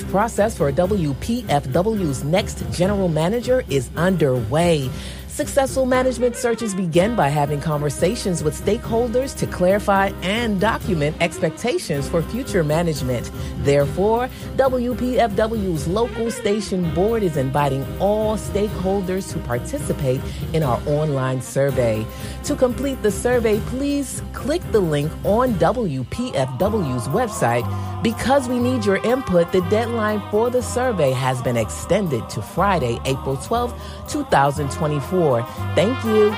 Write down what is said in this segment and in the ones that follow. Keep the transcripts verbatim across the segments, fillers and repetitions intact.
search process for W P F W's next general manager is underway. Successful management searches begin by having conversations with stakeholders to clarify and document expectations for future management. Therefore, W P F W's local station board is inviting all stakeholders to participate in our online survey. To complete the survey, please click the link on W P F W's website. Because we need your input, the deadline for the survey has been extended to Friday, April twelfth, twenty twenty-four. Thank you.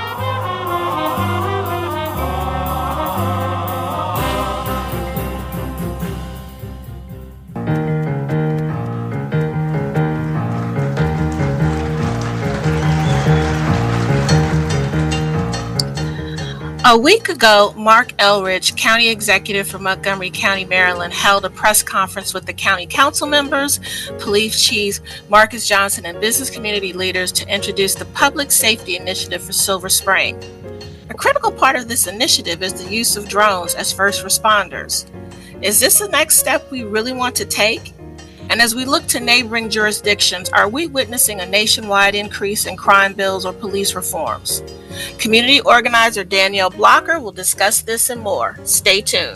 A week ago, Mark Elridge, County Executive for Montgomery County, Maryland, held a press conference with the county council members, police chiefs, Marcus Johnson, and business community leaders to introduce the Public Safety Initiative for Silver Spring. A critical part of this initiative is the use of drones as first responders. Is this the next step we really want to take? And as we look to neighboring jurisdictions, are we witnessing a nationwide increase in crime bills or police reforms? Community organizer Danielle Blocker will discuss this and more. Stay tuned.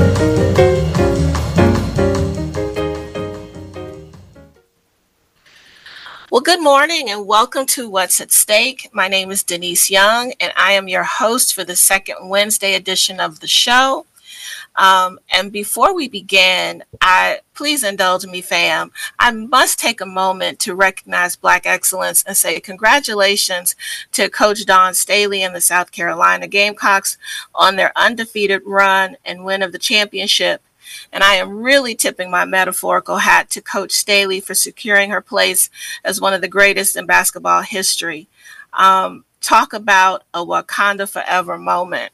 Well, good morning and welcome to What's at Stake. My name is Denise Young and I am your host for the second Wednesday edition of the show. Um, and before we begin, I please indulge me, fam. I must take a moment to recognize Black excellence and say congratulations to Coach Dawn Staley and the South Carolina Gamecocks on their undefeated run and win of the championship. And I am really tipping my metaphorical hat to Coach Staley for securing her place as one of the greatest in basketball history. Um, talk about a Wakanda Forever moment.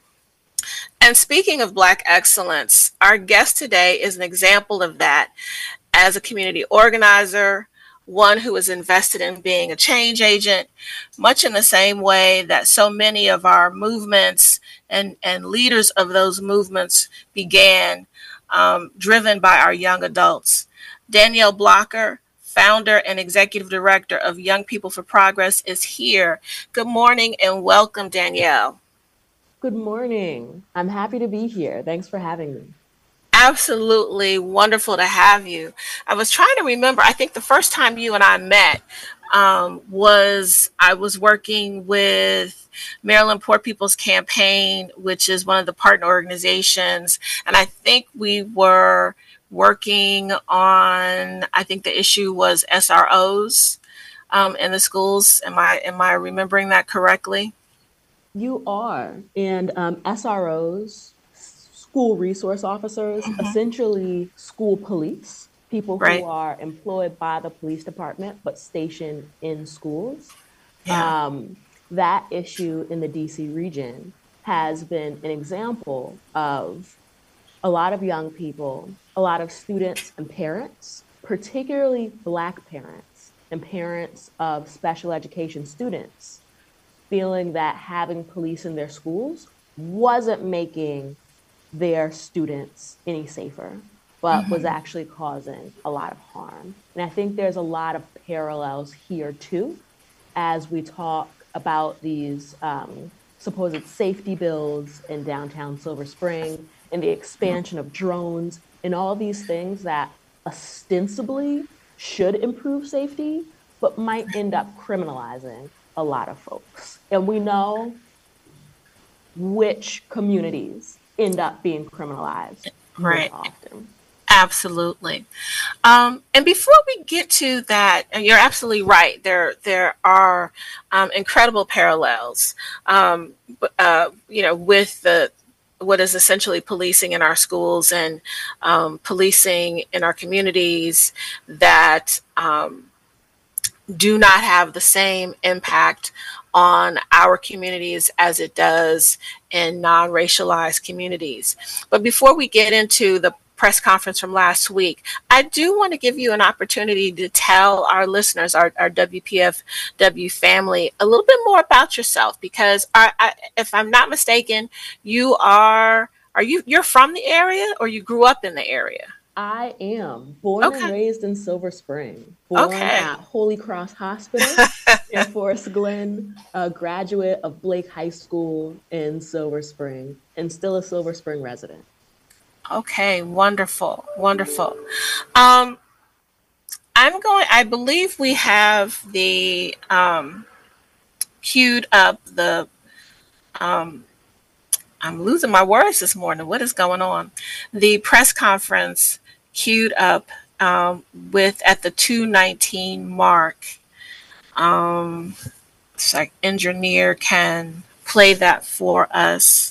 And speaking of Black excellence, our guest today is an example of that as a community organizer, one who is invested in being a change agent, much in the same way that so many of our movements and, and leaders of those movements began, um, driven by our young adults. Danielle Blocker, founder and executive director of Young People for Progress, is here. Good morning and welcome, Danielle. Good morning. I'm happy to be here. Thanks for having me. Absolutely wonderful to have you. I was trying to remember, I think the first time you and I met um, was I was working with Maryland Poor People's Campaign, which is one of the partner organizations. And I think we were working on, I think the issue was S R Os um, in the schools. Am I, am I remembering that correctly? You are. And um, S R Os, school resource officers, mm-hmm. essentially school police, people right. who are employed by the police department but stationed in schools. Yeah. Um, that issue in the D C region has been an example of a lot of young people, a lot of students and parents, particularly Black parents and parents of special education students, feeling that having police in their schools wasn't making their students any safer, but mm-hmm. was actually causing a lot of harm. And I think there's a lot of parallels here too, as we talk about these um, supposed safety bills in downtown Silver Spring and the expansion of drones and all these things that ostensibly should improve safety, but might end up criminalizing a lot of folks. And we know which communities end up being criminalized right. more often. Absolutely. Um, and before we get to that, and you're absolutely right, there there are um, incredible parallels, um, uh, you know, with the what is essentially policing in our schools and um, policing in our communities that um, do not have the same impact on our communities as it does in non-racialized communities. But before we get into the press conference from last week, I do want to give you an opportunity to tell our listeners, our, our W P F W family, a little bit more about yourself, because I, I, if I'm not mistaken, you are, are you, you're from the area or you grew up in the area? I am born Okay. and raised in Silver Spring, born Okay. at Holy Cross Hospital in Forest Glen, a graduate of Blake High School in Silver Spring, and still a Silver Spring resident. Okay, wonderful, wonderful. Um, I'm going, I believe we have the um, queued up the, um, I'm losing my words this morning. What is going on? The press conference queued up um, with at the two nineteen mark. Um, so like engineer can play that for us.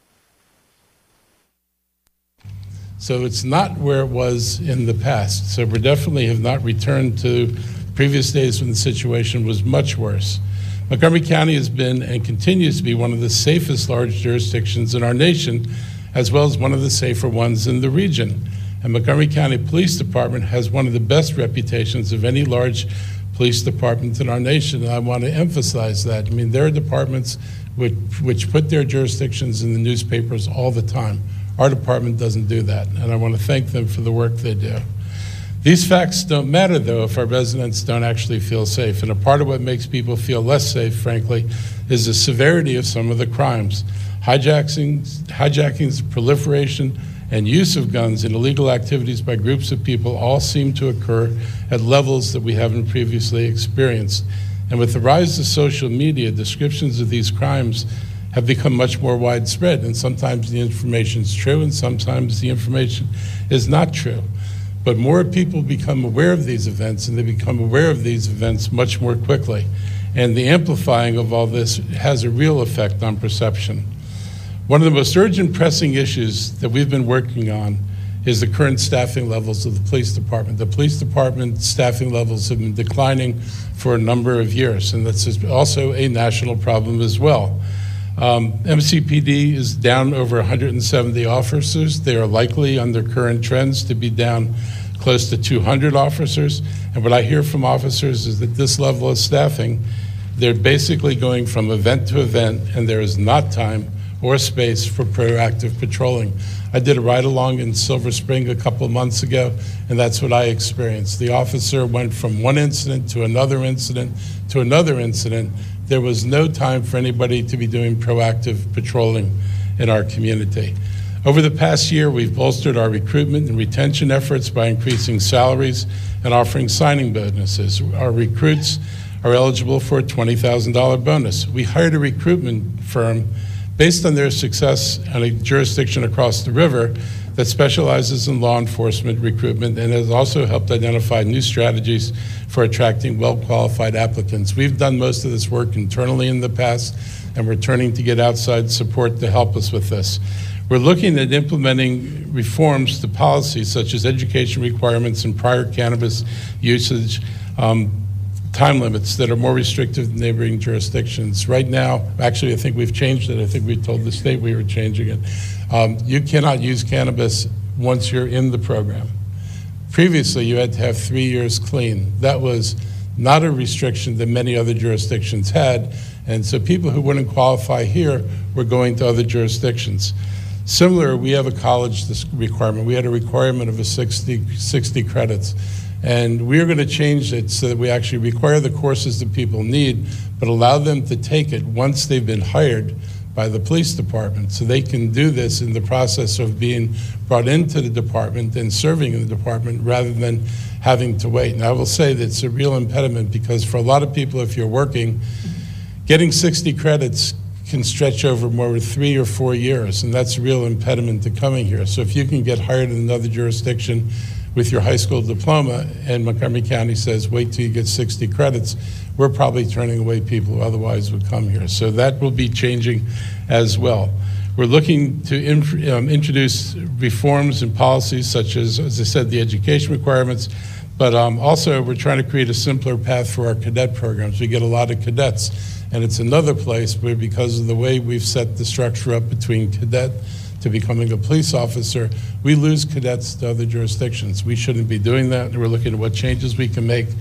So it's not where it was in the past. So we definitely have not returned to previous days when the situation was much worse. Montgomery County has been and continues to be one of the safest large jurisdictions in our nation, as well as one of the safer ones in the region. And Montgomery County Police Department has one of the best reputations of any large police department in our nation. And I want to emphasize that. I mean, there are departments which, which put their jurisdictions in the newspapers all the time. Our department doesn't do that, and I want to thank them for the work they do. These facts don't matter, though, if our residents don't actually feel safe. And a part of what makes people feel less safe, frankly, is the severity of some of the crimes. Hijackings, hijackings, proliferation, and use of guns and illegal activities by groups of people all seem to occur at levels that we haven't previously experienced. And with the rise of social media, descriptions of these crimes have become much more widespread, and sometimes the information is true and sometimes the information is not true. But more people become aware of these events, and they become aware of these events much more quickly. And the amplifying of all this has a real effect on perception. One of the most urgent pressing issues that we've been working on is the current staffing levels of the police department. The police department staffing levels have been declining for a number of years, and that's also a national problem as well. Um, M C P D is down over one hundred seventy officers. They are likely, under current trends, to be down close to two hundred officers. And what I hear from officers is that this level of staffing, they're basically going from event to event, and there is not time or space for proactive patrolling. I did a ride-along in Silver Spring a couple of months ago, and that's what I experienced. The officer went from one incident to another incident to another incident. There was no time for anybody to be doing proactive patrolling in our community. Over the past year, we've bolstered our recruitment and retention efforts by increasing salaries and offering signing bonuses. Our recruits are eligible for a twenty thousand dollars bonus. We hired a recruitment firm based on their success in a jurisdiction across the river that specializes in law enforcement recruitment and has also helped identify new strategies for attracting well-qualified applicants. We've done most of this work internally in the past, and we're turning to get outside support to help us with this. We're looking at implementing reforms to policies such as education requirements and prior cannabis usage um, time limits that are more restrictive than neighboring jurisdictions. Right now, actually, I think we've changed it. I think we told the state we were changing it. Um, you cannot use cannabis once you're in the program. Previously, you had to have three years clean. That was not a restriction that many other jurisdictions had, and so people who wouldn't qualify here were going to other jurisdictions. Similar, we have a college requirement. We had a requirement of a sixty, sixty credits. And we're going to change it so that we actually require the courses that people need, but allow them to take it once they've been hired by the police department. So they can do this in the process of being brought into the department and serving in the department rather than having to wait. And I will say that it's a real impediment because for a lot of people, if you're working, getting sixty credits can stretch over more than three or four years, and that's a real impediment to coming here. So if you can get hired in another jurisdiction with your high school diploma, and Montgomery County says, wait till you get sixty credits, we're probably turning away people who otherwise would come here. So that will be changing as well. We're looking to in, um, introduce reforms and policies such as, as I said, the education requirements, but um, also we're trying to create a simpler path for our cadet programs. We get a lot of cadets, and it's another place where because of the way we've set the structure up between cadet to becoming a police officer, we lose cadets to other jurisdictions. We shouldn't be doing that. We're looking at what changes we can make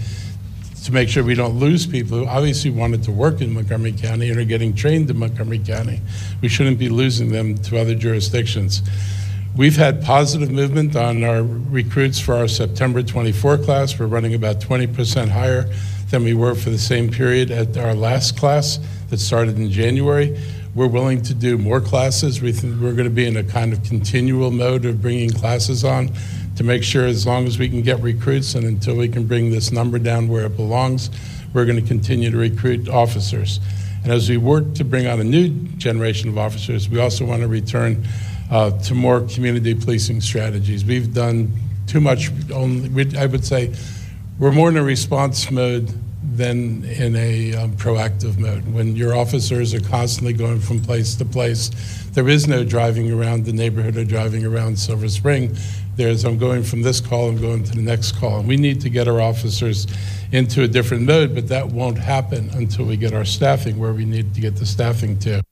to make sure we don't lose people who obviously wanted to work in Montgomery County and are getting trained in Montgomery County. We shouldn't be losing them to other jurisdictions. We've had positive movement on our recruits for our September twenty-four class. We're running about twenty percent higher than we were for the same period at our last class that started in January. We're willing to do more classes. We think we're going to be in a kind of continual mode of bringing classes on to make sure as long as we can get recruits and until we can bring this number down where it belongs, we're going to continue to recruit officers. And as we work to bring on a new generation of officers, we also want to return uh, to more community policing strategies. We've done too much, only, I would say, we're more in a response mode than in a um, proactive mode. When your officers are constantly going from place to place, there is no driving around the neighborhood or driving around Silver Spring. There's, I'm going from this call, I'm going to the next call. And we need to get our officers into a different mode, but that won't happen until we get our staffing where we need to get the staffing to.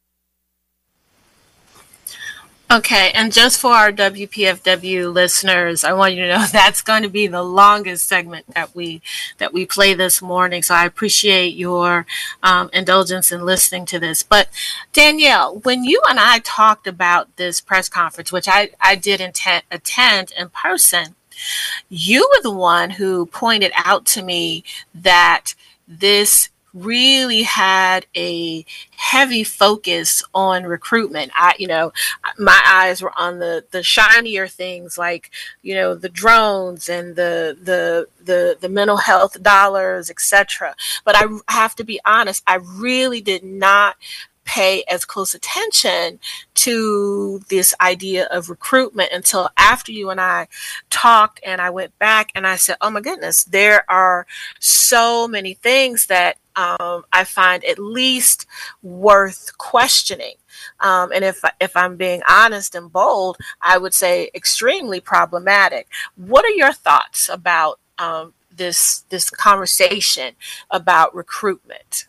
Okay, and just for our W P F W listeners, I want you to know that's going to be the longest segment that we that we play this morning. So I appreciate your um, indulgence in listening to this. But Danielle, when you and I talked about this press conference, which I, I did intent, attend in person, you were the one who pointed out to me that this really had a heavy focus on recruitment. I, you know, my eyes were on the the shinier things like, you know, the drones and the the the the mental health dollars, et cetera. But I have to be honest, I really did not pay as close attention to this idea of recruitment until after you and I talked, and I went back and I said, oh my goodness, there are so many things that um, I find at least worth questioning. Um, and if if I'm being honest and bold, I would say extremely problematic. What are your thoughts about um, this this conversation about recruitment?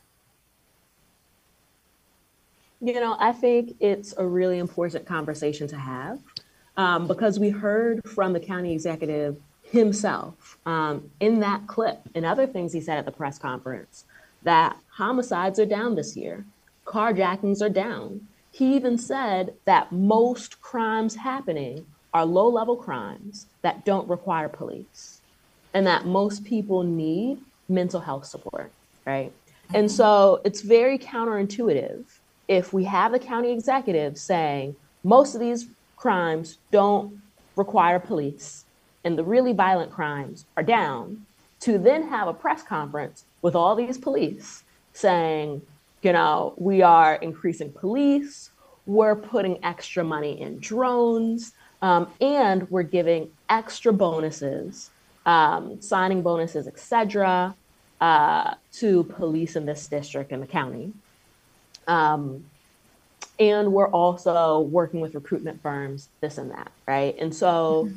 You know, I think it's a really important conversation to have um, because we heard from the county executive himself um, in that clip and other things he said at the press conference that homicides are down this year, carjackings are down. He even said that most crimes happening are low-level crimes that don't require police and that most people need mental health support, right? And so it's very counterintuitive if we have the county executive saying most of these crimes don't require police and the really violent crimes are down, to then have a press conference with all these police saying, you know, we are increasing police, we're putting extra money in drones, um, and we're giving extra bonuses, um, signing bonuses, et cetera, uh, to police in this district and the county. Um, and we're also working with recruitment firms, this and that, right? And so,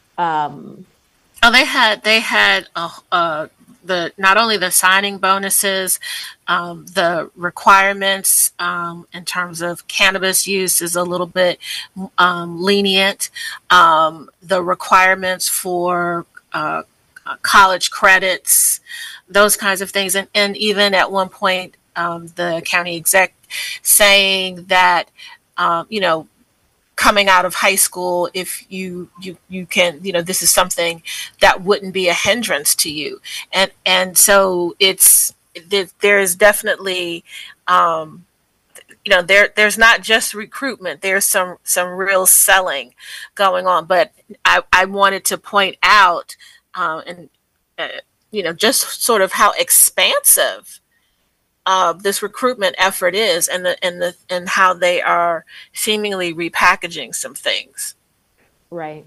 um, oh, they had they had uh, uh, the not only the signing bonuses, um, the requirements um, in terms of cannabis use is a little bit um, lenient. Um, the requirements for uh, college credits, those kinds of things, and and even at one point. Um, the county exec saying that, um, you know, coming out of high school, if you, you, you can, you know, this is something that wouldn't be a hindrance to you. And, and so it's, there, there is definitely, um, you know, there, there's not just recruitment, there's some, some real selling going on. But I, I wanted to point out, uh, and, uh, you know, just sort of how expansive Uh, this recruitment effort is, and the and the and how they are seemingly repackaging some things. Right,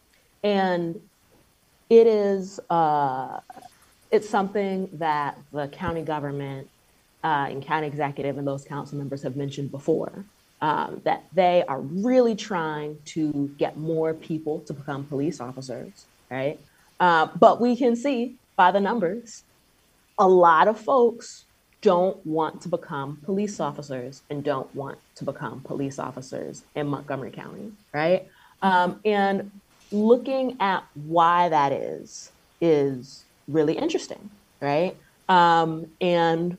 and it is uh, it's something that the county government uh, and county executive and those council members have mentioned before. Um, that they are really trying to get more people to become police officers, right? Uh, but we can see by the numbers, a lot of folks don't want to become police officers and don't want to become police officers in Montgomery County, right? Um, and looking at why that is, is really interesting, right? Um, and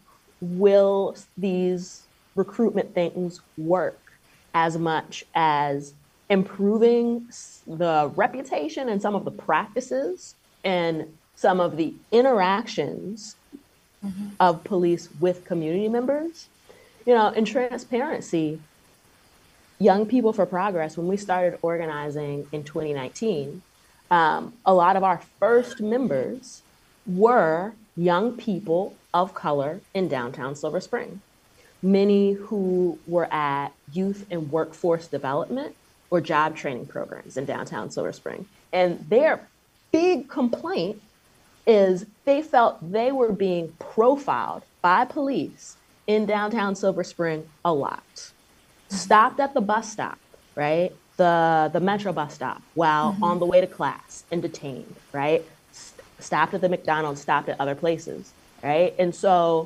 will these recruitment things work as much as improving the reputation and some of the practices and some of the interactions mm-hmm. of police with community members. You know, in transparency, Young People for Progress, when we started organizing in twenty nineteen, um, a lot of our first members were young people of color in downtown Silver Spring. Many who were at youth and workforce development or job training programs in downtown Silver Spring. And their big complaint is they felt they were being profiled by police in downtown Silver Spring a lot. Stopped at the bus stop, right? The, the Metro bus stop while mm-hmm. on the way to class and detained, right? S- stopped at the McDonald's, stopped at other places, right? And so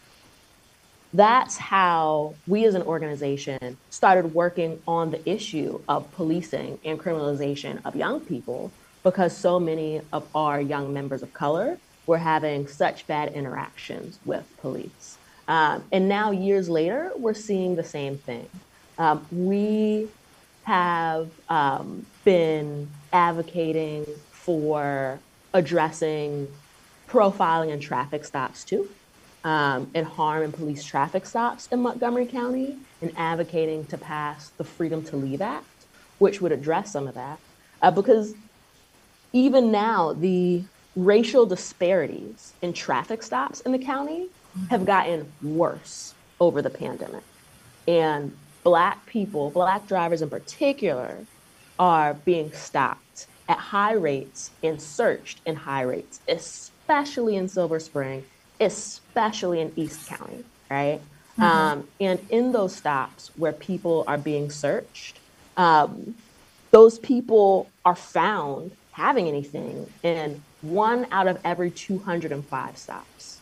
that's how we as an organization started working on the issue of policing and criminalization of young people, because so many of our young members of color were having such bad interactions with police. Um, and now years later, we're seeing the same thing. Um, we have um, been advocating for addressing profiling and traffic stops too. Um, and harm and police traffic stops in Montgomery County, and advocating to pass the Freedom to Leave Act, which would address some of that. Uh, because even now, the racial disparities in traffic stops in the county have gotten worse over the pandemic. And Black people, Black drivers in particular, are being stopped at high rates and searched in high rates, especially in Silver Spring, especially in East County, right? Mm-hmm. Um, and in those stops where people are being searched, um, those people are found having anything in one out of every two hundred five stops.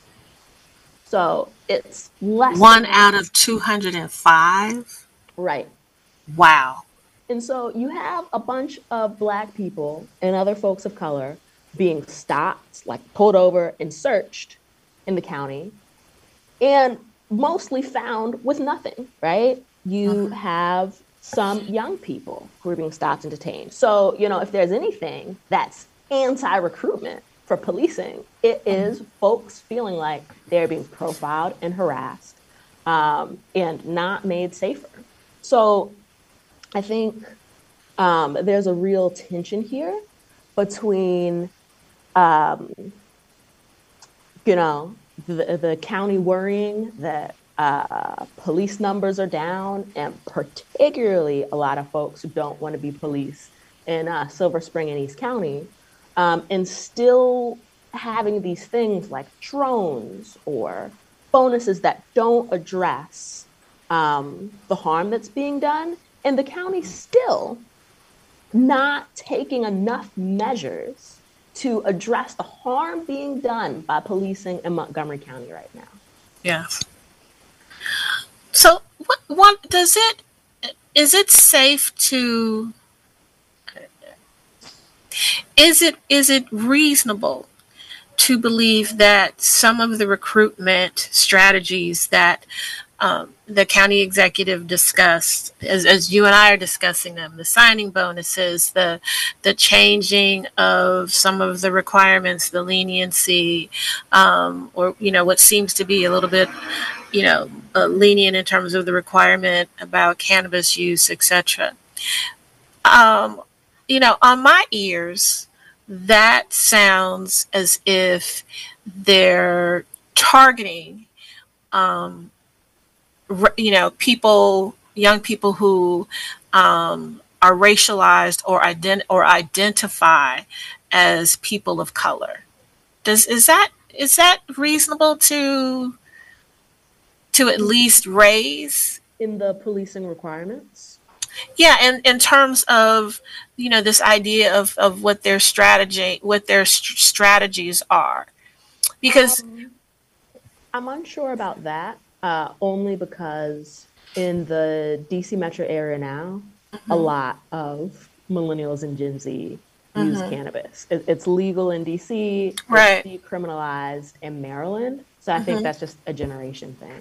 So it's less. One than- out of two hundred five? Right. Wow. And so you have a bunch of Black people and other folks of color being stopped, like pulled over and searched in the county, and mostly found with nothing, right? You uh-huh. have some young people who are being stopped and detained. So, you know, if there's anything that's anti-recruitment for policing, it is uh-huh. folks feeling like they're being profiled and harassed um, and not made safer. So I think um, there's a real tension here between um, you know, the, the county worrying that uh, police numbers are down, and particularly a lot of folks who don't want to be police in uh, Silver Spring and East County, um, and still having these things like drones or bonuses that don't address um, the harm that's being done, and the county still not taking enough measures to address the harm being done by policing in Montgomery County right now. Yes. So what, what does it, is it safe to, is it, is it reasonable to believe that some of the recruitment strategies that Um, the county executive discussed, as, as you and I are discussing them, the signing bonuses, the the changing of some of the requirements, the leniency, um, or, you know, what seems to be a little bit, you know, uh, lenient in terms of the requirement about cannabis use, et cetera. Um, you know, on my ears, that sounds as if they're targeting um, you know, people, young people who um, are racialized or ident- or identify as people of color. Does is that is that reasonable to to at least raise in the policing requirements? Yeah, and in terms of, you know, this idea of, of what their strategy, what their st- strategies are, because um, I'm unsure about that. Uh, only because in the D C metro area now, mm-hmm. a lot of millennials and Gen Z mm-hmm. use cannabis. It, it's legal in D C, right. It's decriminalized in Maryland. So I mm-hmm. think that's just a generation thing.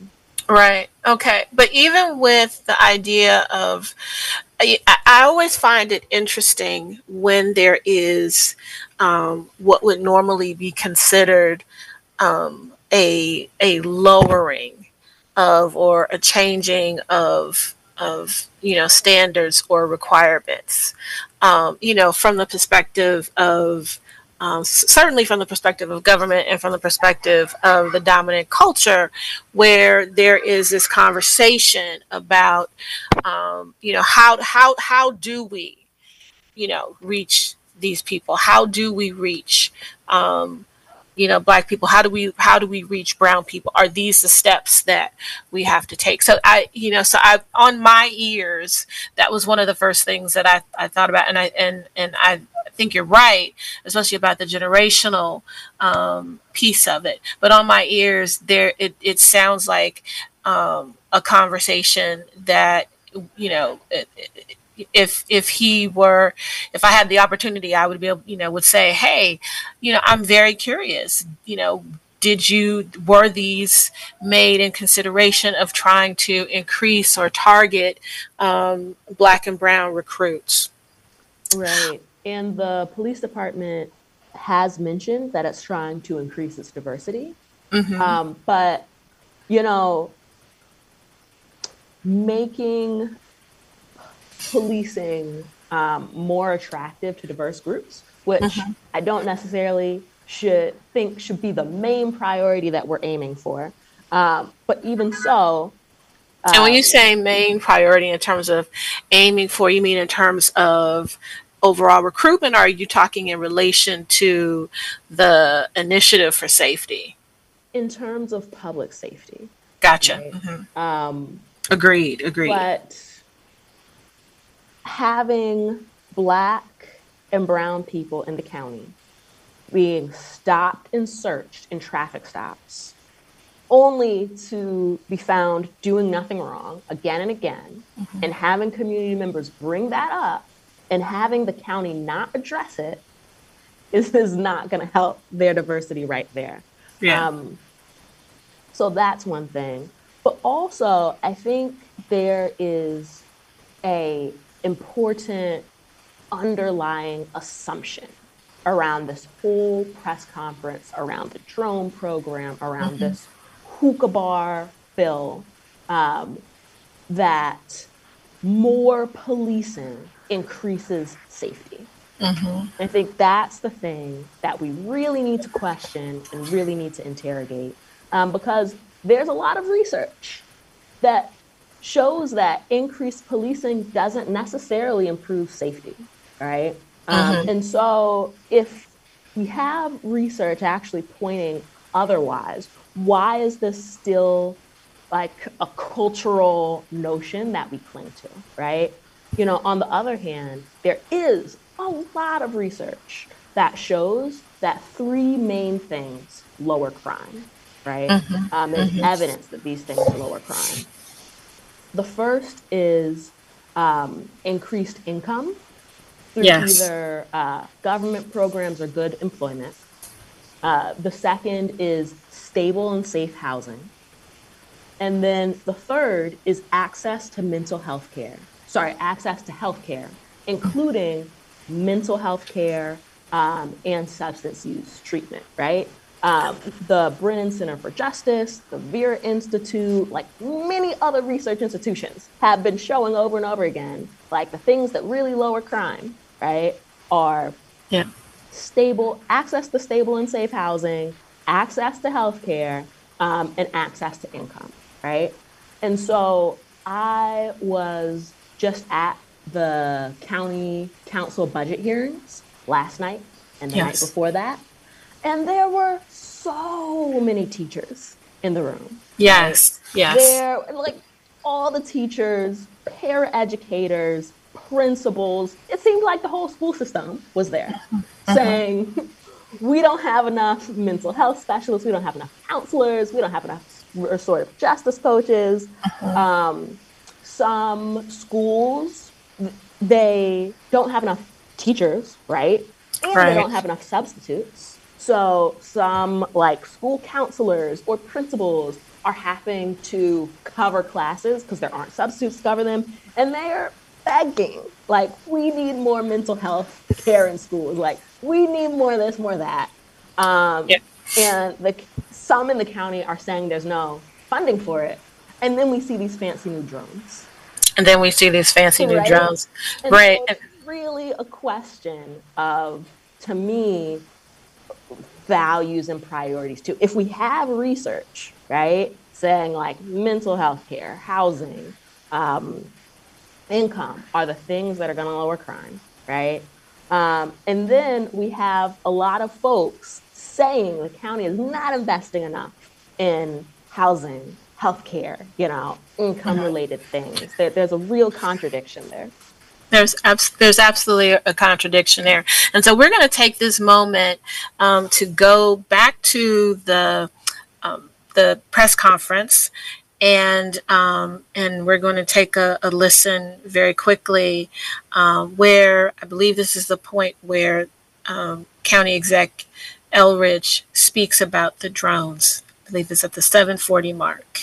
Right. Okay. But even with the idea of, I, I always find it interesting when there is um, what would normally be considered um, a a lowering of or a changing of of you know standards or requirements. Um, you know, from the perspective of um, certainly from the perspective of government and from the perspective of the dominant culture, where there is this conversation about, um, you know, how how how do we, you know, reach these people? How do we reach, um, you know, Black people? How do we how do we reach brown people? Are these the steps that we have to take? So I, you know, so I on my ears, that was one of the first things that I, I thought about, and I and and I think you're right, especially about the generational um, piece of it. But on my ears, there it it sounds like um, a conversation that, you know. It, it, if if he were if I had the opportunity, I would be able, you know, would say, hey, you know, I'm very curious, you know, did you were these made in consideration of trying to increase or target um, Black and brown recruits? Right. And the police department has mentioned that it's trying to increase its diversity. Mm-hmm. Um, but, you know, making policing um, more attractive to diverse groups, which mm-hmm. I don't necessarily should think should be the main priority that we're aiming for. Um, but even so. Uh, and when you say main priority in terms of aiming for, you mean in terms of overall recruitment, or are you talking in relation to the initiative for safety? In terms of public safety. Gotcha. Right? Mm-hmm. Um, agreed, agreed. But having Black and brown people in the county being stopped and searched in traffic stops, only to be found doing nothing wrong again and again, mm-hmm. and having community members bring that up and having the county not address it is, is not going to help their diversity right there. Yeah. Um, so that's one thing. But also, I think there is a important underlying assumption around this whole press conference, around the drone program, around mm-hmm. this hookah bar bill, um, that more policing increases safety. Mm-hmm. I think that's the thing that we really need to question and really need to interrogate, um, because there's a lot of research that shows that increased policing doesn't necessarily improve safety, right? Mm-hmm. Um, and so if we have research actually pointing otherwise, why is this still like a cultural notion that we cling to, right? You know, on the other hand, there is a lot of research that shows that three main things lower crime, right? Mm-hmm. Um, there's mm-hmm. evidence that these things lower crime. The first is um, increased income through yes. either uh, government programs or good employment. Uh, the second is stable and safe housing. And then the third is access to mental health care. Sorry, access to health care, including mental health care um, and substance use treatment, right? Um, the Brennan Center for Justice, the Vera Institute, like many other research institutions have been showing over and over again, like the things that really lower crime, right, are yeah. stable, access to stable and safe housing, access to healthcare, um, and access to income, right? And so I was just at the county council budget hearings last night and the yes. night before that. And there were so many teachers in the room. Yes, right? yes. There, like all the teachers, paraeducators, principals, it seemed like the whole school system was there mm-hmm. saying, we don't have enough mental health specialists, we don't have enough counselors, we don't have enough restorative justice coaches. Mm-hmm. Um, some schools, they don't have enough teachers, right? And right. they don't have enough substitutes. So some like school counselors or principals are having to cover classes because there aren't substitutes to cover them, and they are begging, like, we need more mental health care in schools. Like, we need more of this, more of that. Um, yeah. And the some in the county are saying there's no funding for it. And then we see these fancy new drones. And then we see these fancy right? new drones. And right. So it's really a question of, to me, values and priorities too. If we have research, right, saying like mental health care, housing, um, income are the things that are going to lower crime, right? Um, and then we have a lot of folks saying the county is not investing enough in housing, healthcare, you know, income-related things. There, there's a real contradiction there. There's abs- there's absolutely a contradiction there. And so we're going to take this moment um, to go back to the um, the press conference, and um, and we're going to take a, a listen very quickly uh, where I believe this is the point where um, County Exec Elridge speaks about the drones. I believe it's at the seven forty mark.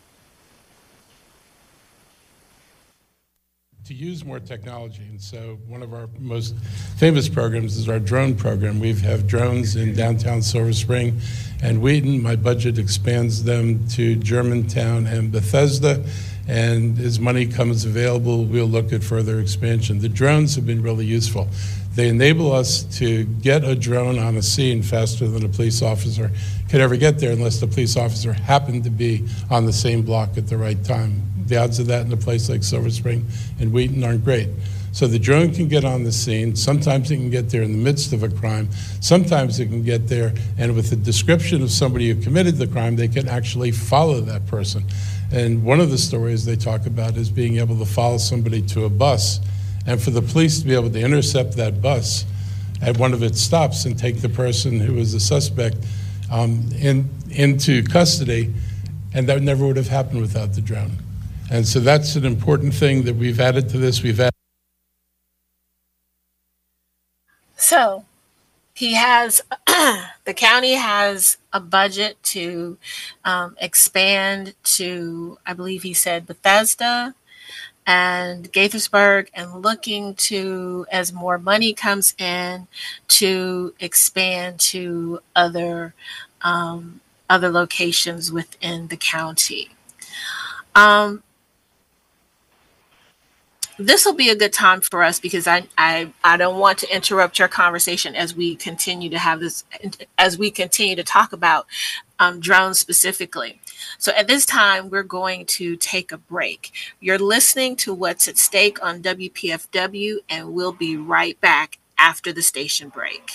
To use more technology. And so one of our most famous programs is our drone program. We have drones in downtown Silver Spring and Wheaton. My budget expands them to Germantown and Bethesda. And as money comes available, we'll look at further expansion. The drones have been really useful. They enable us to get a drone on a scene faster than a police officer could ever get there unless the police officer happened to be on the same block at the right time. The odds of that in a place like Silver Spring and Wheaton aren't great. So the drone can get on the scene. Sometimes it can get there in the midst of a crime. Sometimes it can get there, and with the description of somebody who committed the crime, they can actually follow that person. And one of the stories they talk about is being able to follow somebody to a bus, and for the police to be able to intercept that bus at one of its stops and take the person who was the suspect um, in, into custody, and that never would have happened without the drone. And so that's an important thing that we've added to this. We've added. So he has, the county has a budget to um, expand to, I believe he said, Bethesda and Gaithersburg, and looking to, as more money comes in, to expand to other um, other locations within the county. Um, This will be a good time for us because I, I I don't want to interrupt your conversation as we continue to have this, as we continue to talk about um, drones specifically. So at this time, we're going to take a break. You're listening to What's at Stake on W P F W, and we'll be right back after the station break.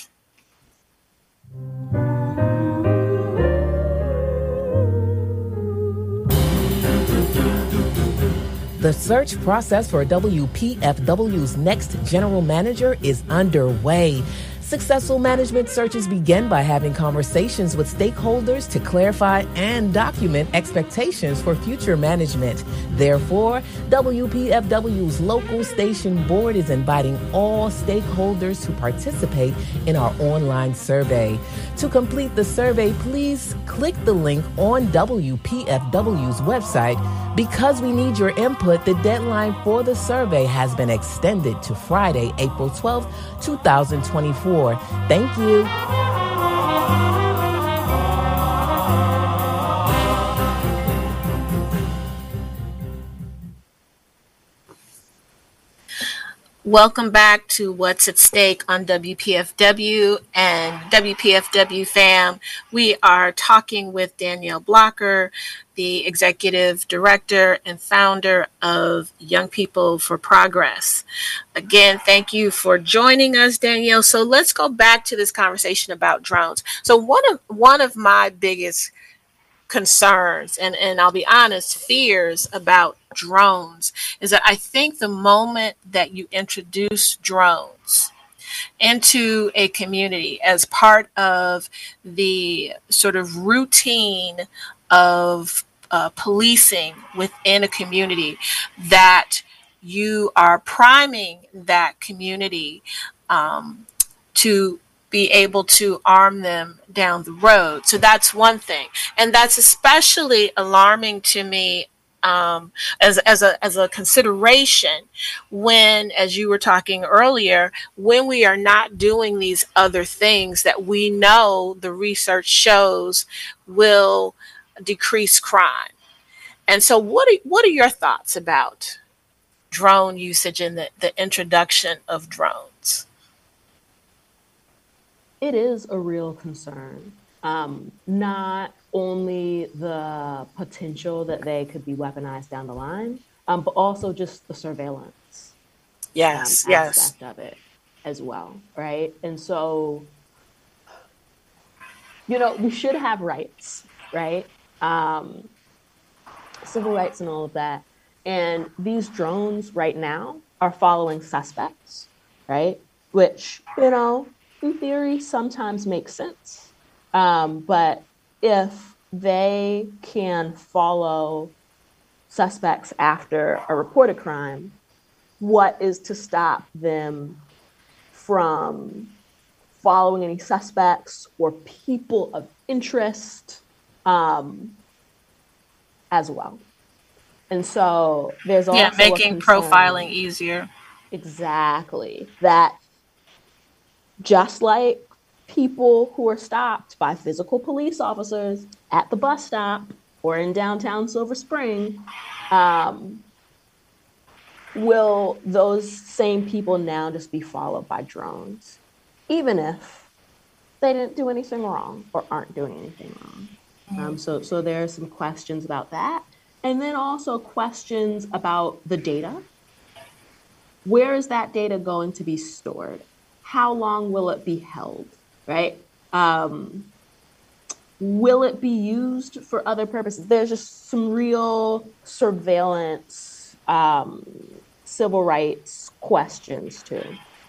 The search process for W P F W's next general manager is underway. Successful management searches begin by having conversations with stakeholders to clarify and document expectations for future management. Therefore, W P F W's local station board is inviting all stakeholders to participate in our online survey. To complete the survey, please click the link on W P F W's website. Because we need your input, the deadline for the survey has been extended to Friday, April twelfth, twenty twenty-four. Thank you. Welcome back to What's at Stake on W P F W and W P F W fam. We are talking with Danielle Blocker, the executive director and founder of Young People for Progress. Again, thank you for joining us, Danielle. So let's go back to this conversation about drones. So one of one of my biggest concerns, and, and I'll be honest, fears about drones is that I think the moment that you introduce drones into a community as part of the sort of routine of uh, policing within a community, that you are priming that community um, to be able to arm them down the road. So that's one thing. And that's especially alarming to me um, as, as, a, as a consideration when, as you were talking earlier, when we are not doing these other things that we know the research shows will decrease crime. And so what are, what are your thoughts about drone usage and the, the introduction of drones? It is a real concern. Um, not only the potential that they could be weaponized down the line, um, but also just the surveillance yes, um, yes. aspect of it as well, right? And so, you know, we should have rights, right? Um, civil rights and all of that. And these drones right now are following suspects, right? Which, you know, in theory, sometimes makes sense. Um, but if they can follow suspects after a reported crime, what is to stop them from following any suspects or people of interest um, as well? And so there's also yeah, making profiling easier. Exactly. That just like people who are stopped by physical police officers at the bus stop or in downtown Silver Spring, um, will those same people now just be followed by drones, even if they didn't do anything wrong or aren't doing anything wrong? Mm-hmm. Um, so, so there are some questions about that. And then also questions about the data. Where is that data going to be stored? How long will it be held, right? Um, will it be used for other purposes? There's just some real surveillance, um, civil rights questions too.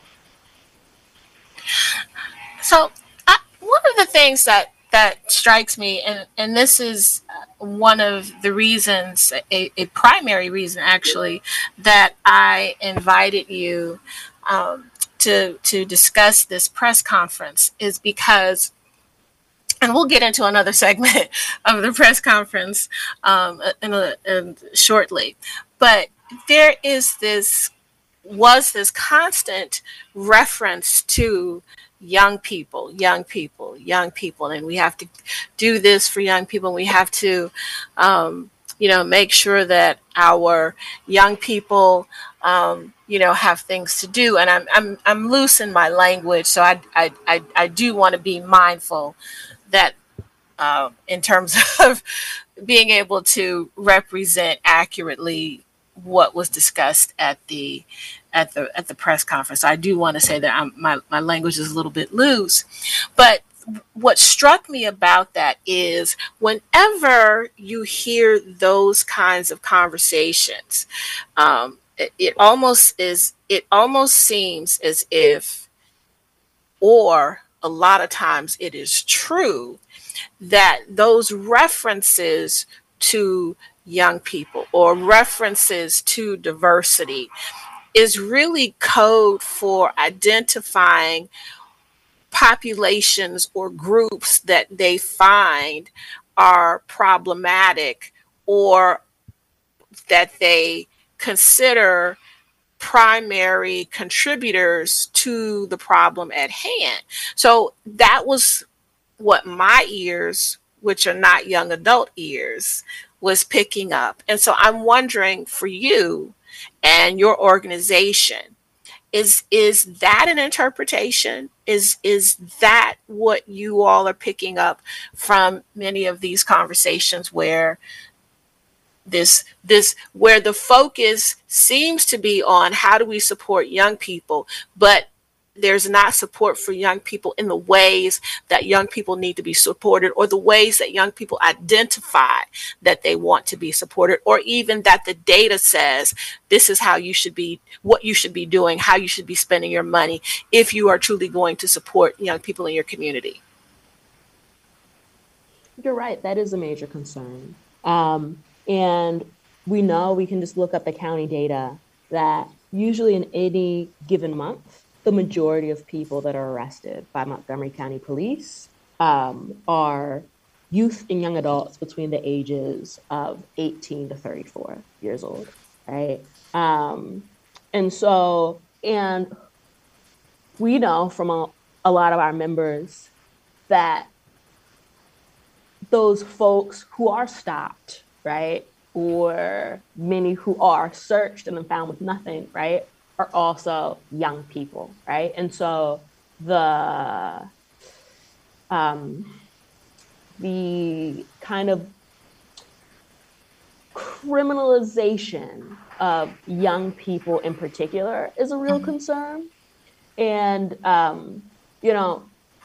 So I, one of the things that that strikes me, and, and this is one of the reasons, a, a primary reason actually, that I invited you um, to to discuss this press conference is because, and we'll get into another segment of the press conference um, in a, in shortly, but there is this, was this constant reference to young people, young people, young people, and we have to do this for young people. We have to, um, you know, make sure that our young people, um, you know, have things to do. And I'm I'm I'm loose in my language, so I I I, I do want to be mindful that uh, in terms of being able to represent accurately what was discussed at the at the at the press conference. I do want to say that I'm, my my language is a little bit loose, but what struck me about that is whenever you hear those kinds of conversations, um, it, it almost is it almost seems as if, or a lot of times it is true, that those references to young people or references to diversity is really code for identifying populations or groups that they find are problematic or that they consider primary contributors to the problem at hand. So that was what my ears, which are not young adult ears, was picking up. And so I'm wondering for you and your organization, is is that an interpretation? Is is that what you all are picking up from many of these conversations where this this where the focus seems to be on how do we support young people, but there's not support for young people in the ways that young people need to be supported, or the ways that young people identify that they want to be supported, or even that the data says this is how you should be, what you should be doing, how you should be spending your money if you are truly going to support young people in your community. You're right. That is a major concern. Um, and we know, we can just look up the county data, that usually in any given month, the majority of people that are arrested by Montgomery County Police um, are youth and young adults between the ages of eighteen to thirty-four years old, right? Um, and so, and we know from a, a lot of our members that those folks who are stopped, right, or many who are searched and then found with nothing, right, are also young people, right? And so the um, the kind of criminalization of young people in particular is a real concern. And, um, you know,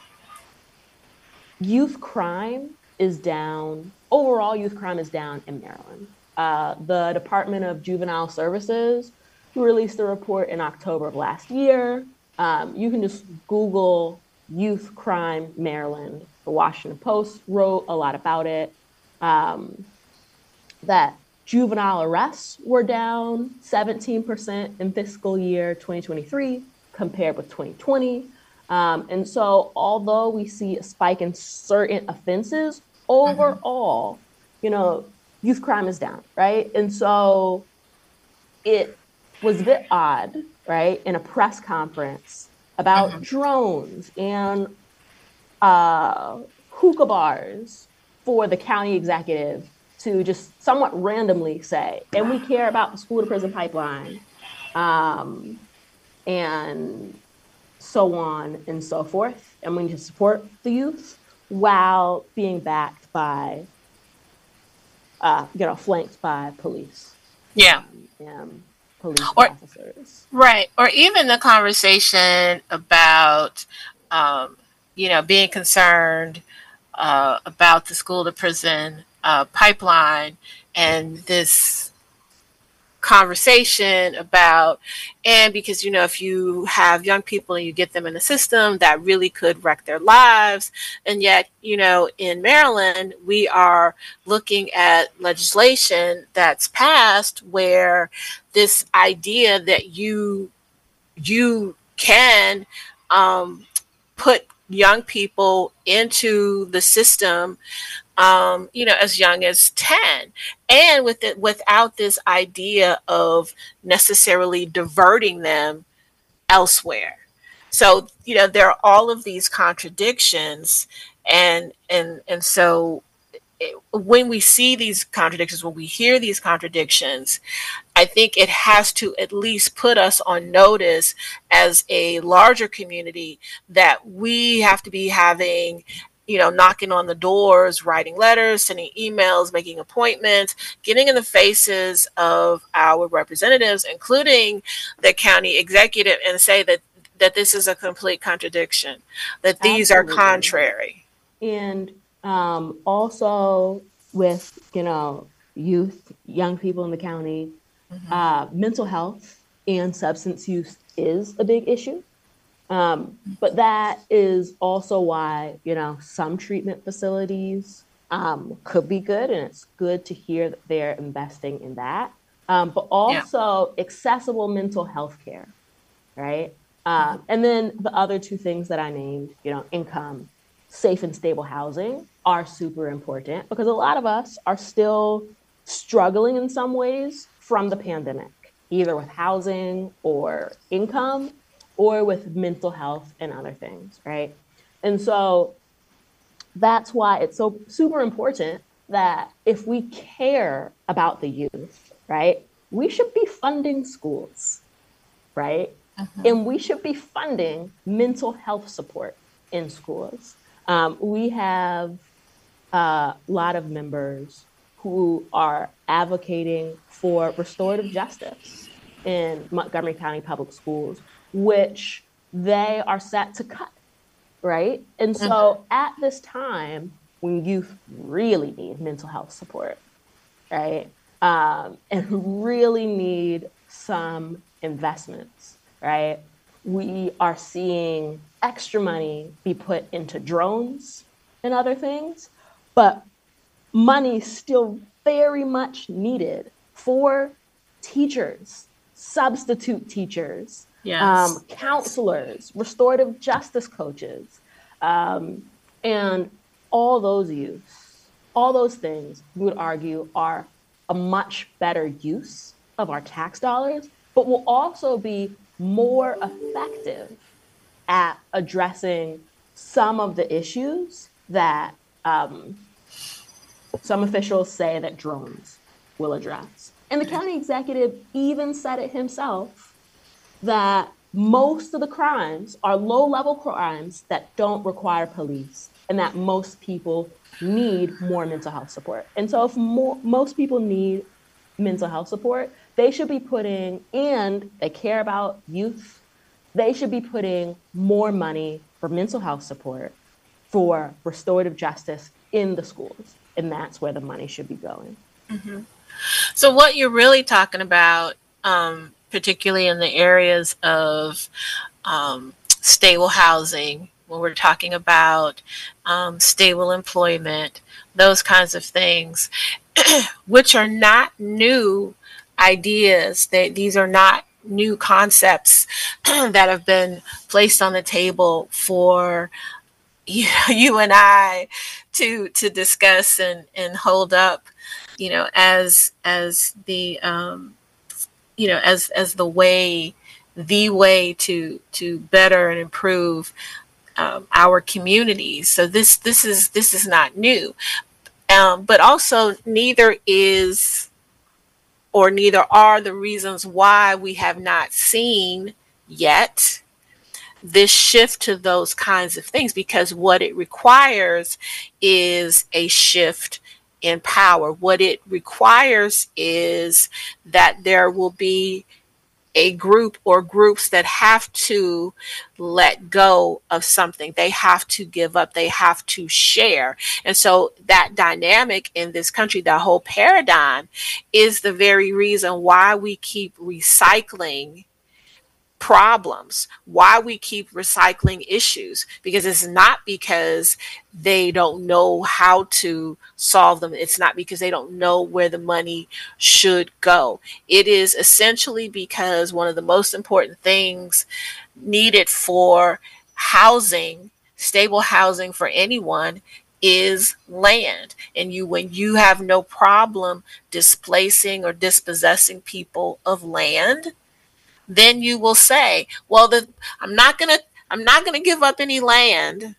youth crime is down. Overall, youth crime is down in Maryland. Uh, the Department of Juvenile Services released a report in October of last year. Um, you can just Google youth crime Maryland. The Washington Post wrote a lot about it. Um, that juvenile arrests were down seventeen percent in fiscal year twenty twenty-three compared with twenty twenty. Um, and so although we see a spike in certain offenses, overall, mm-hmm. you know, youth crime is down, right? And so it was a bit odd, right, in a press conference about mm-hmm. drones and uh, hookah bars for the county executive to just somewhat randomly say, and we care about the school to prison pipeline, um, and so on and so forth. And we need to support the youth while being backed by, uh, you know, flanked by police. Yeah. Um, and police or, officers. Right. Or even the conversation about, um, you know, being concerned uh, about the school to prison uh, pipeline, and this conversation about, and because, you know, if you have young people and you get them in the system, that really could wreck their lives. And yet, you know, in Maryland, we are looking at legislation that's passed where this idea that you you can um, put young people into the system, um, you know, as young as ten, and with it, without this idea of necessarily diverting them elsewhere. So, you know, there are all of these contradictions, and and and so it, when we see these contradictions, when we hear these contradictions, I think it has to at least put us on notice as a larger community that we have to be having, you know, knocking on the doors, writing letters, sending emails, making appointments, getting in the faces of our representatives, including the county executive, and say that, that this is a complete contradiction, that these Absolutely. Are contrary. And um, also with, you know, youth, young people in the county, mm-hmm. uh, mental health and substance use is a big issue. Um, but that is also why, you know, some treatment facilities um, could be good, and it's good to hear that they're investing in that. Um, but also yeah. accessible mental health care, right? Um, and then the other two things that I named, you know, income, safe and stable housing are super important, because a lot of us are still struggling in some ways from the pandemic, either with housing or income, or with mental health and other things, right? And so that's why it's so super important that if we care about the youth, right, we should be funding schools, right? Uh-huh. And we should be funding mental health support in schools. Um, we have a lot of members who are advocating for restorative justice in Montgomery County Public Schools, which they are set to cut, right? And so mm-hmm. at this time, when youth really need mental health support, right, um, and really need some investments, right, we are seeing extra money be put into drones and other things, but money still very much needed for teachers, substitute teachers, Yes. Um, counselors, restorative justice coaches, um, and all those youths, all those things, we would argue, are a much better use of our tax dollars, but will also be more effective at addressing some of the issues that um, some officials say that drones will address. And the county executive even said it himself that most of the crimes are low-level crimes that don't require police, and that most people need more mental health support. And so if more, most people need mental health support, they should be putting, and they care about youth, they should be putting more money for mental health support, for restorative justice in the schools. And that's where the money should be going. Mm-hmm. So what you're really talking about, um, particularly in the areas of um, stable housing, when we're talking about um, stable employment, those kinds of things, which are not new ideas. They, these are not new concepts that have been placed on the table for you, you and I to to discuss and, and hold up, you know, as as the um, you know as as the way the way to to better and improve um, our communities. So this this is this is not new, um, but also neither is or neither are the reasons why we have not seen yet this shift to those kinds of things, because what it requires is a shift in power. What it requires is that there will be a group or groups that have to let go of something. They have to give up. They have to share. And so that dynamic in this country, that whole paradigm, is the very reason why we keep recycling problems, why we keep recycling issues, because it's not because they don't know how to solve them. It's not because they don't know where the money should go. It is essentially because one of the most important things needed for housing, stable housing for anyone, is land. And you, when you have no problem displacing or dispossessing people of land, then you will say, well, the, I'm not going to, I'm not going to give up any land,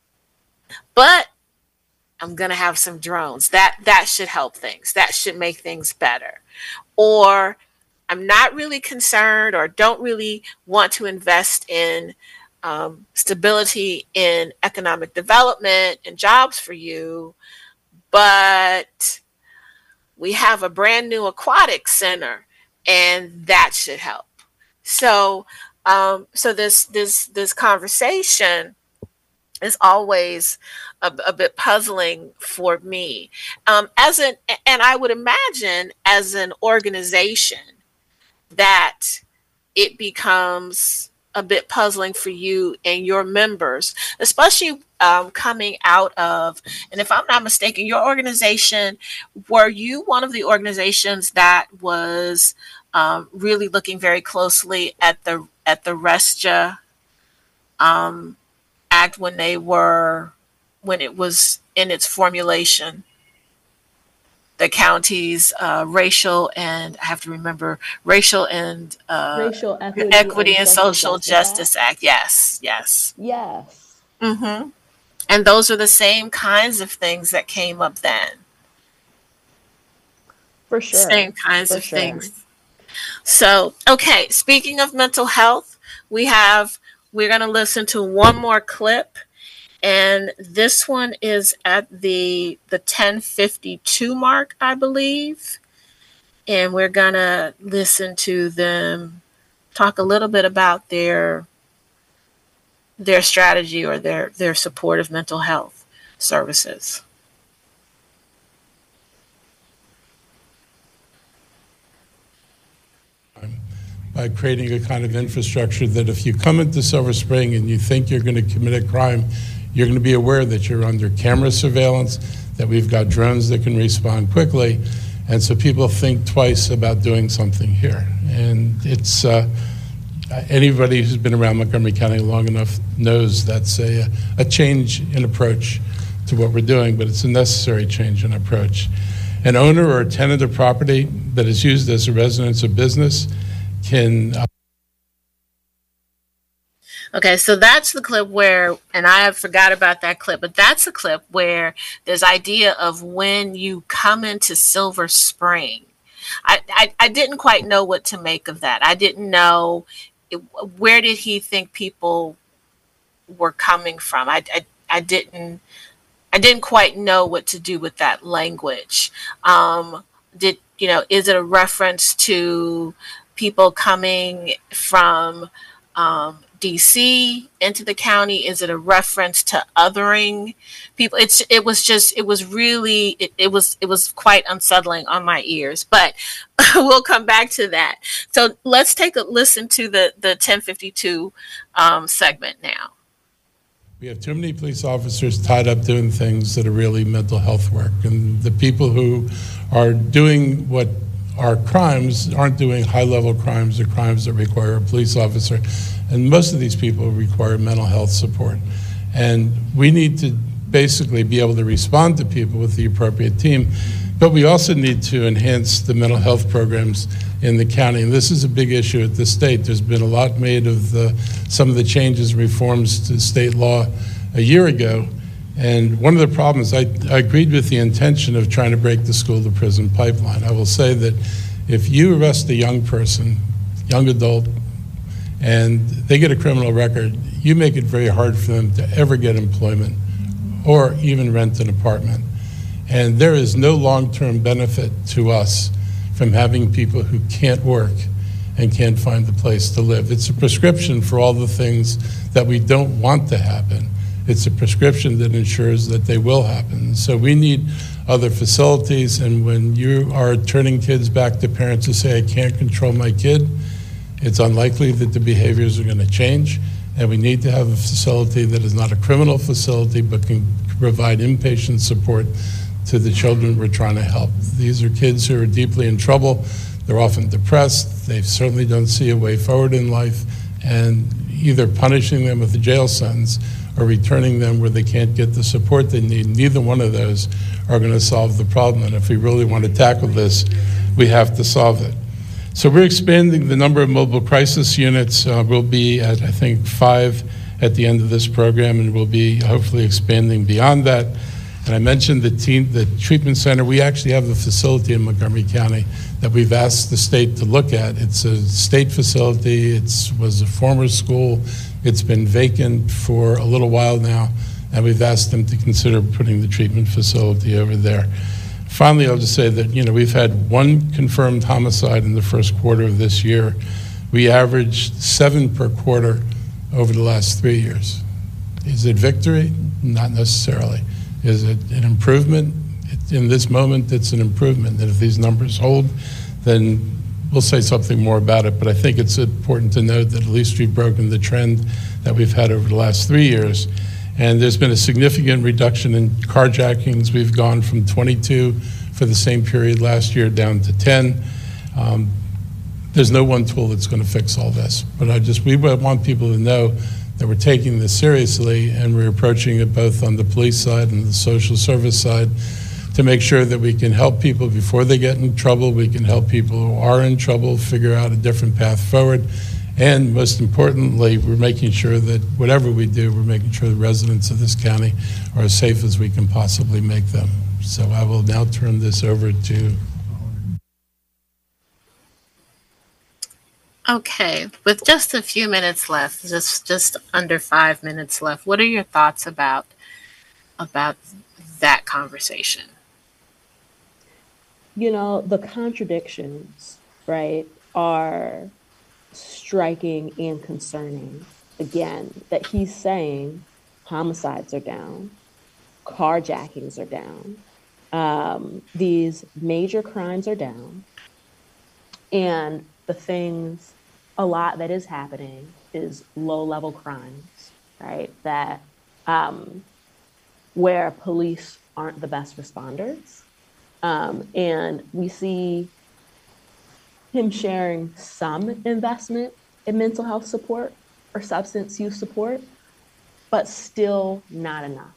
but I'm going to have some drones. That, that should help things. That should make things better. Or I'm not really concerned or don't really want to invest in um, stability in economic development and jobs for you, but we have a brand new aquatic center and that should help. So, um, so this this this conversation is always a, a bit puzzling for me. Um, as an, and I would imagine as an organization that it becomes a bit puzzling for you and your members, especially um, coming out of, and if I'm not mistaken, your organization, were you one of the organizations that was Um, really looking very closely at the at the RESJA um, Act when they were when it was in its formulation, the county's uh, racial and I have to remember racial and uh, racial equity, equity and, and social, social justice, justice Act. Act. Yes, yes, yes. Mm-hmm. And those are the same kinds of things that came up then. For sure, same kinds For of sure. things. So, okay, speaking of mental health, we have, we're going to listen to one more clip, and this one is at the the ten fifty-two mark, I believe, and we're going to listen to them talk a little bit about their their strategy or their, their support of mental health services. By creating a kind of infrastructure that if you come into Silver Spring and you think you're going to commit a crime, you're going to be aware that you're under camera surveillance, that we've got drones that can respond quickly, and so people think twice about doing something here. And it's uh, uh, anybody who's been around Montgomery County long enough knows that's a, a change in approach to what we're doing, but it's a necessary change in approach. An owner or a tenant of property that is used as a residence or business can... Uh, Okay, so that's the clip where, and I forgot about that clip, but that's a clip where there's idea of when you come into Silver Spring. I, I, I didn't quite know what to make of that. I didn't know, it, where did he think people were coming from? I, I, I didn't, I didn't quite know what to do with that language. Um, did, you know, is it a reference to people coming from, um, D C into the county? Is it a reference to othering people? It's it was just it was really it, it was it was quite unsettling on my ears, but we'll come back to that. So let's take a listen to the the ten fifty-two um, segment now. We have too many police officers tied up doing things that are really mental health work, and the people who are doing what are crimes aren't doing high-level crimes or crimes that require a police officer. And most of these people require mental health support. And we need to basically be able to respond to people with the appropriate team. But we also need to enhance the mental health programs in the county. And this is a big issue at the state. There's been a lot made of the, some of the changes and reforms to state law a year ago. And one of the problems, I, I agreed with the intention of trying to break the school-to-prison pipeline. I will say that if you arrest a young person, young adult, and they get a criminal record, you make it very hard for them to ever get employment or even rent an apartment. And there is no long-term benefit to us from having people who can't work and can't find a place to live. It's a prescription for all the things that we don't want to happen. It's a prescription that ensures that they will happen. So we need other facilities, and when you are turning kids back to parents who say, I can't control my kid, it's unlikely that the behaviors are going to change, and we need to have a facility that is not a criminal facility but can provide inpatient support to the children we're trying to help. These are kids who are deeply in trouble. They're often depressed. They certainly don't see a way forward in life, and either punishing them with a jail sentence or returning them where they can't get the support they need, neither one of those are going to solve the problem. And if we really want to tackle this, we have to solve it. So we're expanding the number of mobile crisis units. Uh, we'll be at, I think, five at the end of this program, and we'll be hopefully expanding beyond that. And I mentioned the, teen, the treatment center. We actually have a facility in Montgomery County that we've asked the state to look at. It's a state facility. It was a former school. It's been vacant for a little while now, and we've asked them to consider putting the treatment facility over there. Finally, I'll just say that, you know, we've had one confirmed homicide in the first quarter of this year. We averaged seven per quarter over the last three years. Is it victory? Not necessarily. Is it an improvement? It, in this moment, it's an improvement. And if these numbers hold, then we'll say something more about it. But I think it's important to note that at least we've broken the trend that we've had over the last three years. And there's been a significant reduction in carjackings. We've gone from twenty-two for the same period last year down to ten. Um, there's no one tool that's going to fix all this. But I just, we want people to know that we're taking this seriously, and we're approaching it both on the police side and the social service side to make sure that we can help people before they get in trouble. We can help people who are in trouble figure out a different path forward. And most importantly, we're making sure that whatever we do, we're making sure the residents of this county are as safe as we can possibly make them. So I will now turn this over to... Okay, with just a few minutes left, just just under five minutes left, what are your thoughts about about that conversation? You know, the contradictions, right, are striking and concerning. Again, that he's saying homicides are down, carjackings are down, um, these major crimes are down, and the things, a lot that is happening is low-level crimes, right? That um, where police aren't the best responders. Um, and we see him sharing some investment in mental health support or substance use support, but still not enough.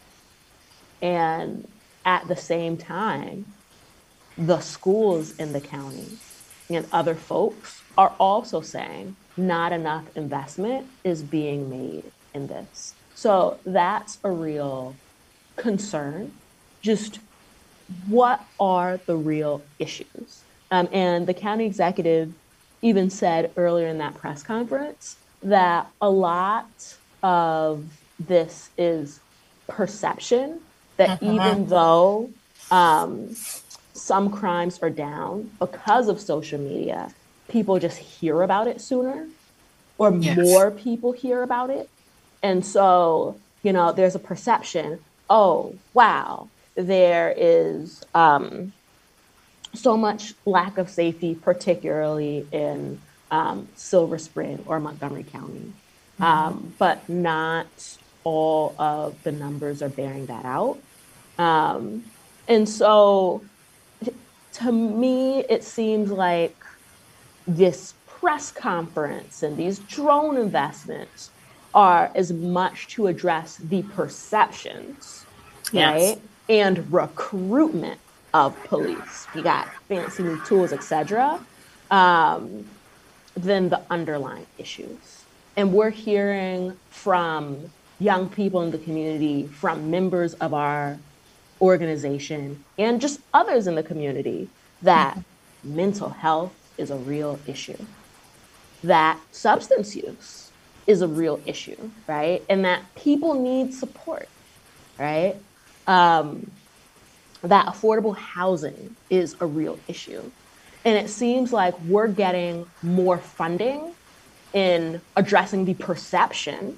And at the same time, the schools in the county and other folks are also saying not enough investment is being made in this. So that's a real concern. Just what are the real issues? Um, and the county executive even said earlier in that press conference that a lot of this is perception, that uh-huh. even though um, some crimes are down because of social media, people just hear about it sooner, or yes. more people hear about it. And so, you know, there's a perception, oh, wow, there is um, so much lack of safety, particularly in um, Silver Spring or Montgomery County. Mm-hmm. Um, but not all of the numbers are bearing that out. Um, and so to me, it seems like this press conference and these drone investments are as much to address the perceptions, yes. right? And recruitment of police. You got fancy new tools, et cetera, um, than the underlying issues. And we're hearing from young people in the community, from members of our organization, and just others in the community, that mm-hmm. mental health is a real issue, that substance use is a real issue, right? And that people need support, right? Um, that affordable housing is a real issue. And it seems like we're getting more funding in addressing the perception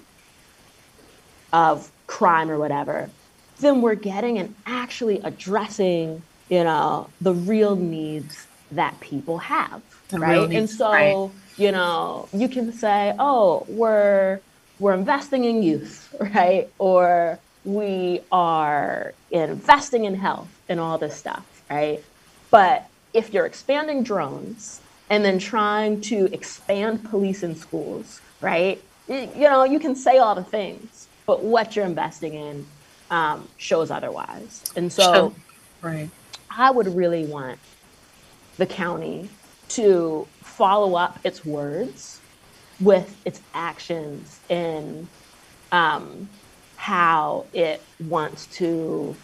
of crime or whatever than we're getting in actually addressing, you know, the real needs that people have, the right? Needs, and so, right. you know, you can say, oh, we're we're investing in youth, right? Or we are investing in health and all this stuff, right? But if you're expanding drones and then trying to expand police in schools, right? You, you know, you can say all the things, but what you're investing in um, shows otherwise. And so right. I would really want the county to follow up its words with its actions in um, how it wants to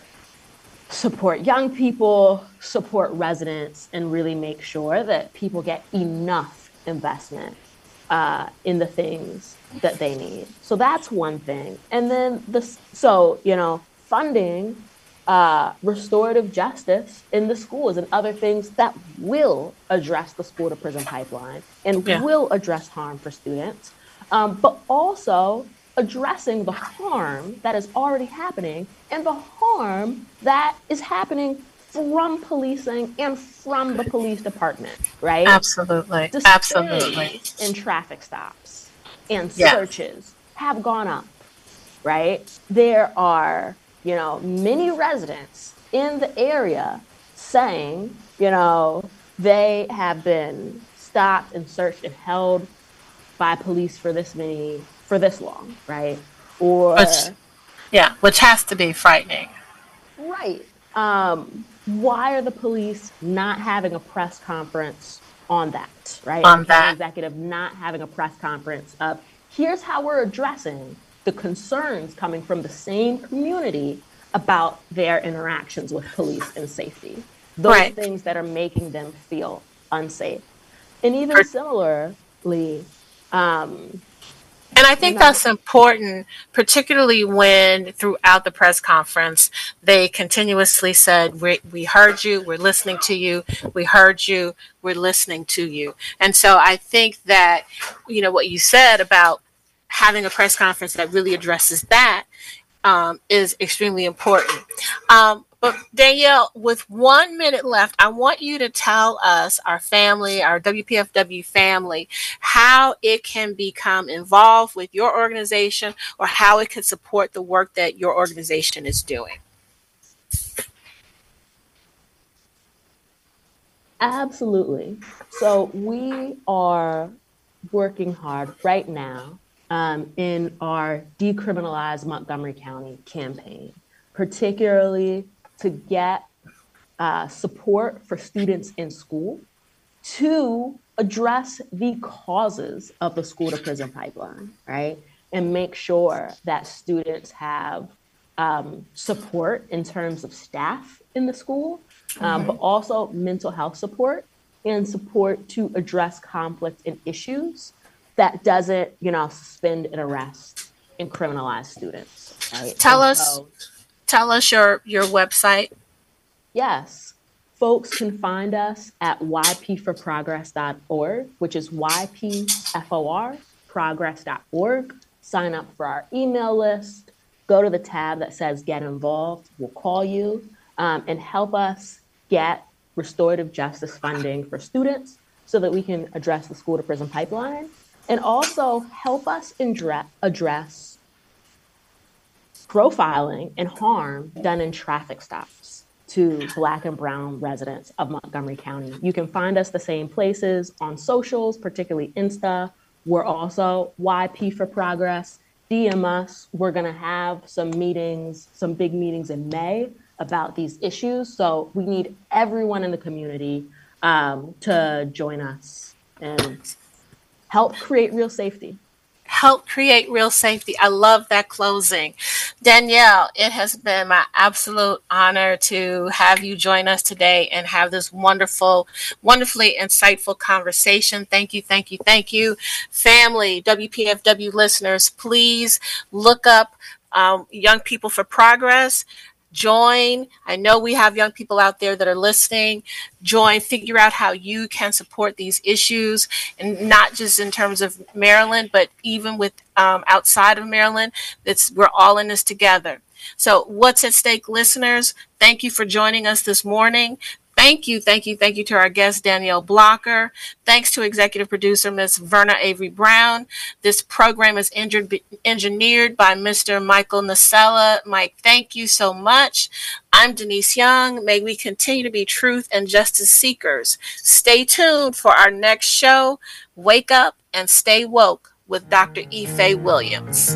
support young people, support residents, and really make sure that people get enough investment uh, in the things that they need. So that's one thing. And then the so, you know, funding uh, restorative justice in the schools and other things that will address the school to prison pipeline and yeah. will address harm for students, um, but also addressing the harm that is already happening and the harm that is happening from policing and from the police department, right? Absolutely. Disparities Absolutely. in traffic stops and yes. searches have gone up, right? There are, you know, many residents in the area saying, you know, they have been stopped and searched and held by police for this many, for this long, right? Or which, yeah, which has to be frightening. Right. Um, why are the police not having a press conference on that, right? On the that. Executive not having a press conference of, here's how we're addressing the concerns coming from the same community about their interactions with police and safety. Those right. things that are making them feel unsafe. And even For- similarly, um, And I think that's important, particularly when throughout the press conference, they continuously said, we, we heard you, we're listening to you, we heard you, we're listening to you. And so I think that, you know, what you said about having a press conference that really addresses that um, is extremely important. Um, But Danielle, with one minute left, I want you to tell us, our family, our W P F W family, how it can become involved with your organization or how it could support the work that your organization is doing. Absolutely. So we are working hard right now um, in our Decriminalize Montgomery County campaign, particularly to get uh, support for students in school to address the causes of the school to prison pipeline, right? And make sure that students have um, support in terms of staff in the school, um, mm-hmm. but also mental health support and support to address conflict and issues that doesn't, you know, suspend and arrest and criminalize students, right? Tell and us, so, tell us your, your website. Yes. Folks can find us at y p for progress dot org, which is Y P F O R, progress dot org. Sign up for our email list. Go to the tab that says Get Involved. We'll call you um, and help us get restorative justice funding for students so that we can address the school to prison pipeline, and also help us indre- address profiling and harm done in traffic stops to Black and Brown residents of Montgomery County. You can find us the same places on socials, particularly Insta. We're also Y P for Progress. D M us. We're going to have some meetings, some big meetings in May about these issues. So we need everyone in the community um, to join us and help create real safety. Help create real safety. I love that closing. Danielle, it has been my absolute honor to have you join us today and have this wonderful, wonderfully insightful conversation. Thank you, thank you, thank you. Family, W P F W listeners, please look up um, Young People for Progress. Join. I know we have young people out there that are listening. Join, figure out how you can support these issues, and not just in terms of Maryland, but even with um, outside of Maryland. It's, we're all in this together. So What's at Stake listeners, thank you for joining us this morning. Thank you, thank you, thank you to our guest, Danielle Blocker. Thanks to executive producer, Miss Verna Avery Brown. This program is injured, engineered by Mister Michael Nacella. Mike, thank you so much. I'm Denise Young. May we continue to be truth and justice seekers. Stay tuned for our next show, Wake Up and Stay Woke with Doctor Ife Williams.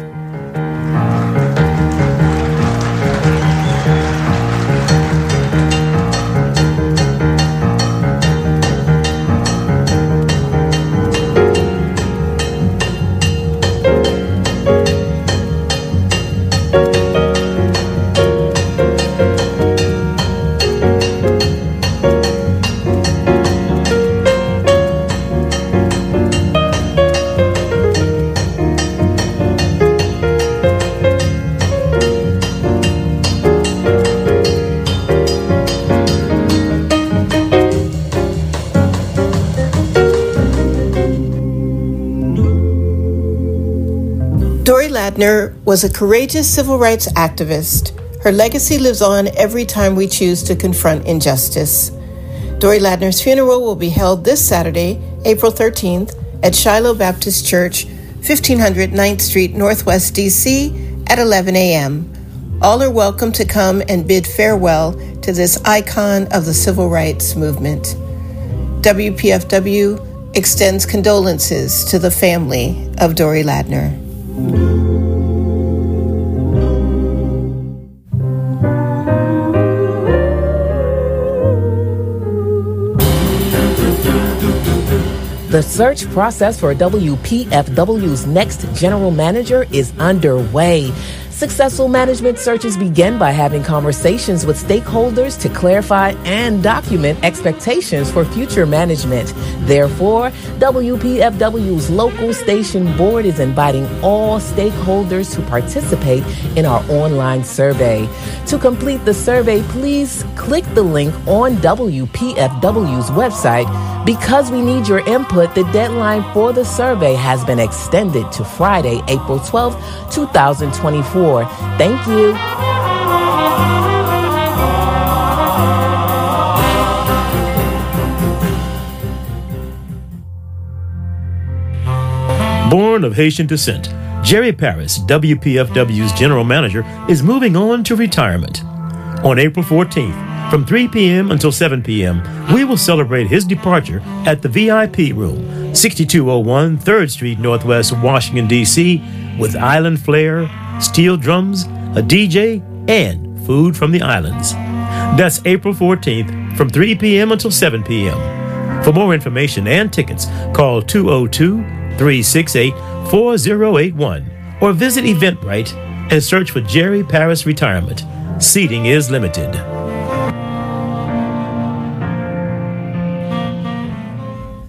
Ladner was a courageous civil rights activist. Her legacy lives on every time we choose to confront injustice. Dorie Ladner's funeral will be held this Saturday, April thirteenth, at Shiloh Baptist Church, fifteen hundred ninth Street, Northwest D C, at eleven a.m. All are welcome to come and bid farewell to this icon of the civil rights movement. W P F W extends condolences to the family of Dorie Ladner. The search process for W P F W's next general manager is underway. Successful management searches begin by having conversations with stakeholders to clarify and document expectations for future management. Therefore, W P F W's local station board is inviting all stakeholders to participate in our online survey. To complete the survey, please click the link on W P F W's website. Because we need your input, the deadline for the survey has been extended to Friday, April twelfth, twenty twenty-four. Thank you. Born of Haitian descent, Jerry Paris, W P F W's general manager, is moving on to retirement. On April fourteenth, From three p.m. until seven p.m., we will celebrate his departure at the V I P Room, sixty-two oh one third Street Northwest, Washington, D C, with island flair, steel drums, a D J, and food from the islands. That's April fourteenth from three p.m. until seven p.m. For more information and tickets, call two oh two, three six eight, four oh eight one or visit Eventbrite and search for Jerry Paris Retirement. Seating is limited.